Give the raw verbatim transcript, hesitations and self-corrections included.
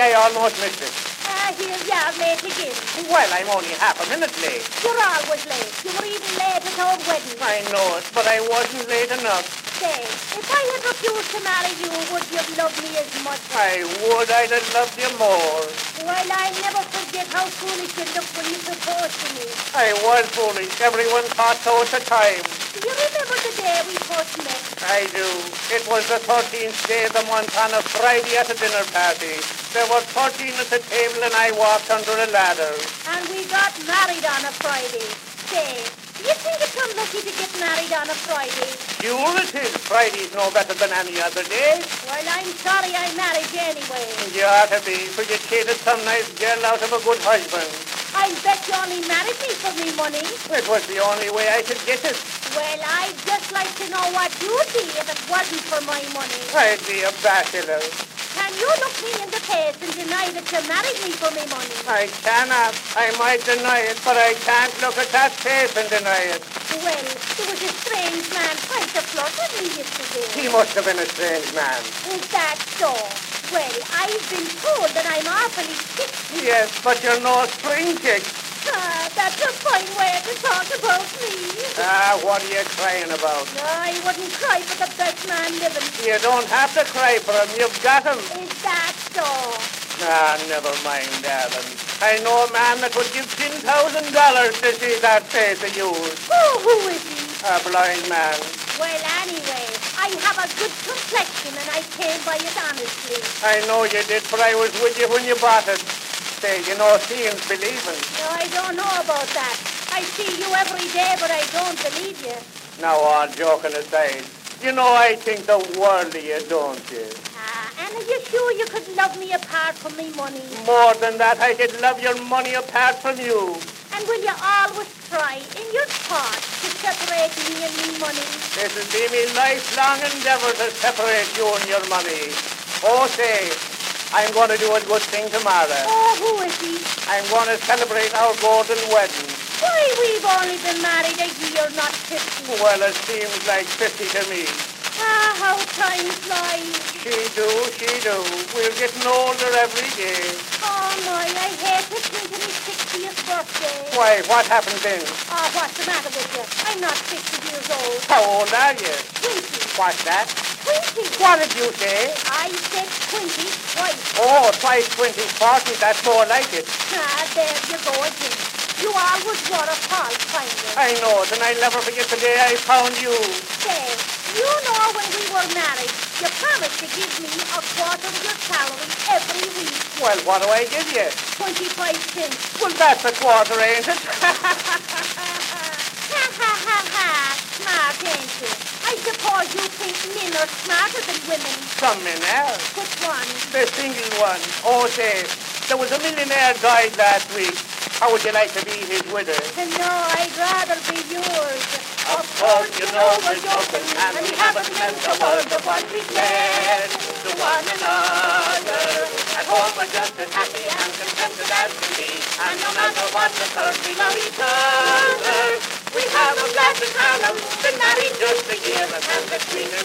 I almost missed it. Ah, here you are, late again. Well, I'm only half a minute late. You're always late. You were even late at our wedding. I know it, but I wasn't late enough. Say, if I had refused to marry you, would you have loved me as much? I would. I'd have loved you more. Well, I'll never forget how foolish you looked when you proposed to me. I was foolish. Everyone thought so at the time. Do you remember the day we first met? I do. It was the thirteenth day of the month on a Friday at a dinner party. There were thirteen at the table and I walked under a ladder. And we got married on a Friday. Say, do you think it's unlucky to get married on a Friday? Sure it is. Friday's no better than any other day. Well, I'm sorry I married you anyway. You ought to be, for you cheated some nice girl out of a good husband. I bet you only married me for me money. It was the only way I could get it. Well, I'd just like to know what you'd be if it wasn't for my money. I'd be a bachelor. Can you look me in the face and deny that you married me for me money? I cannot. I might deny it, but I can't look at that face and deny it. Well, there was a strange man trying to flirt with me yesterday. He must have been a strange man. Is that so? Well, I've been told that I'm awfully sick. Yes, but you're no spring chick. Ah, that's a fine way to talk about me. Ah, what are you crying about? I wouldn't cry for the best man living. You don't have to cry for him. You've got him. Is that so? Ah, never mind, darling. I know a man that would give ten thousand dollars to see that face of yours. Oh, who is he? A blind man. Well, anyway, I have a good complexion and I came by it honestly. I know you did, but I was with you when you bought it. Say, you know, seeing's believing. No, I don't know about that. I see you every day, but I don't believe you. Now, all joking aside, you know I think the world of you, don't you? Ah, and are you sure you could love me apart from me money? More than that, I could love your money apart from you. And will you always try in your part to separate me and me money? This will be my lifelong endeavour to separate you and your money. Oh, say, I'm going to do a good thing tomorrow. Oh, who is he? I'm going to celebrate our golden wedding. Why, we've only been married a year, not fifty. Well, it seems like fifty to me. Ah, how time flies. She do, she do. We're getting older every day. Oh, my, I hate to think of my sixtieth birthday. Why, what happened then? Oh, what's the matter with you? I'm not sixty years old. How old are you? Twenty. What's that? Twenty. What did you say? I said twenty twice. Oh, twice twenty, forty, that's more like it. Ah, there you go again. You always were a fault finder. I know it, and I'll never forget the day I found you. Say, you know when we were married, you promised to give me a quarter of your salary every week. Well, what do I give you? Twenty-five cents. Well, that's a quarter, ain't it? Ha ha ha ha. Smart, ain't you? I suppose you think men are smarter than women. Some men are. Which one? The single one. Oh, say, there was a millionaire died last week. How would you like to be his widow? No, I'd rather be yours. Of course, you know we're joking, and we haven't meant a word of what we said to one another. At home we're just as happy and contented as can be, and no matter what occurs, we love each other. We have a blessed annum, been married just a year, and the sweeter